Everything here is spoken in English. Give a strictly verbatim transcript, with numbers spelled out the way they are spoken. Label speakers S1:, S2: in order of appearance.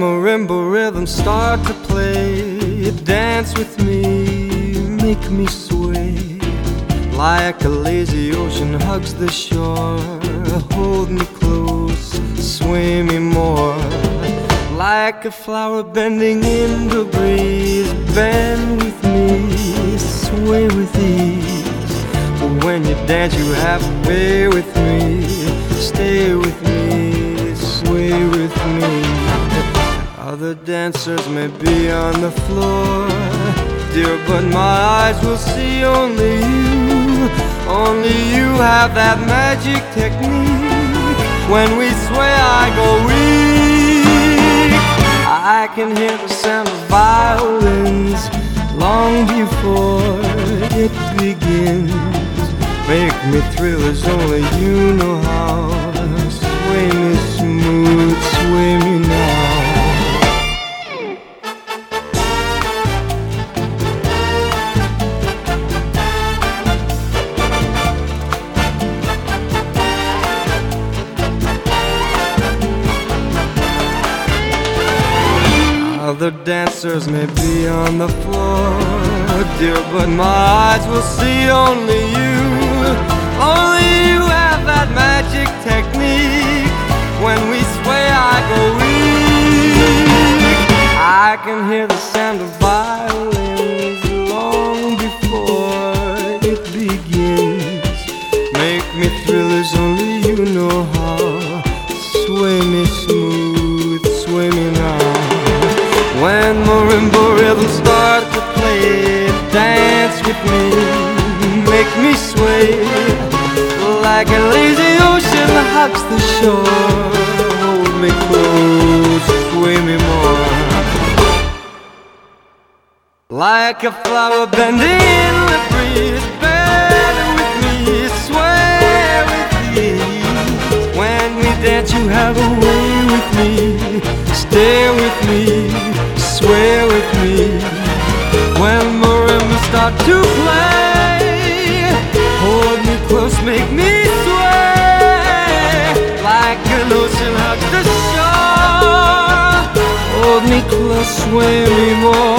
S1: marimba rhythms start to play, dance with me, make me sway. Like a lazy ocean hugs the shore, hold me close, sway me more. Like a flower bending in the breeze, bend with me, sway with ease. But when you dance you have to be with me, stay with me, sway with me. Other dancers may be on the floor, dear, but my eyes will see only you. Only you have that magic technique. When we sway I go weak. I can hear the sound of violins long before it begins. Make me thrill as only you know how. Sway me smooth, sway me now. Other dancers may be on the floor, dear, but my eyes will see only you. Only you have that magic technique. When we sway I go weak. I can hear the sound of violins long before it begins. Make me thrill as only you know how. Sway me smooth, sway me now. When marimba rhythms start to play, dance with me, make me sway. Like a lazy ocean hugs the shore, hold me close, sway me more. Like a flower bending in the breeze, bend with me, sway with ease. When we dance you have a way with me, stay with me, sway with me. When marimbas start to play, hold me close, make me sway. Like an ocean hugs the shore, hold me close, sway me more.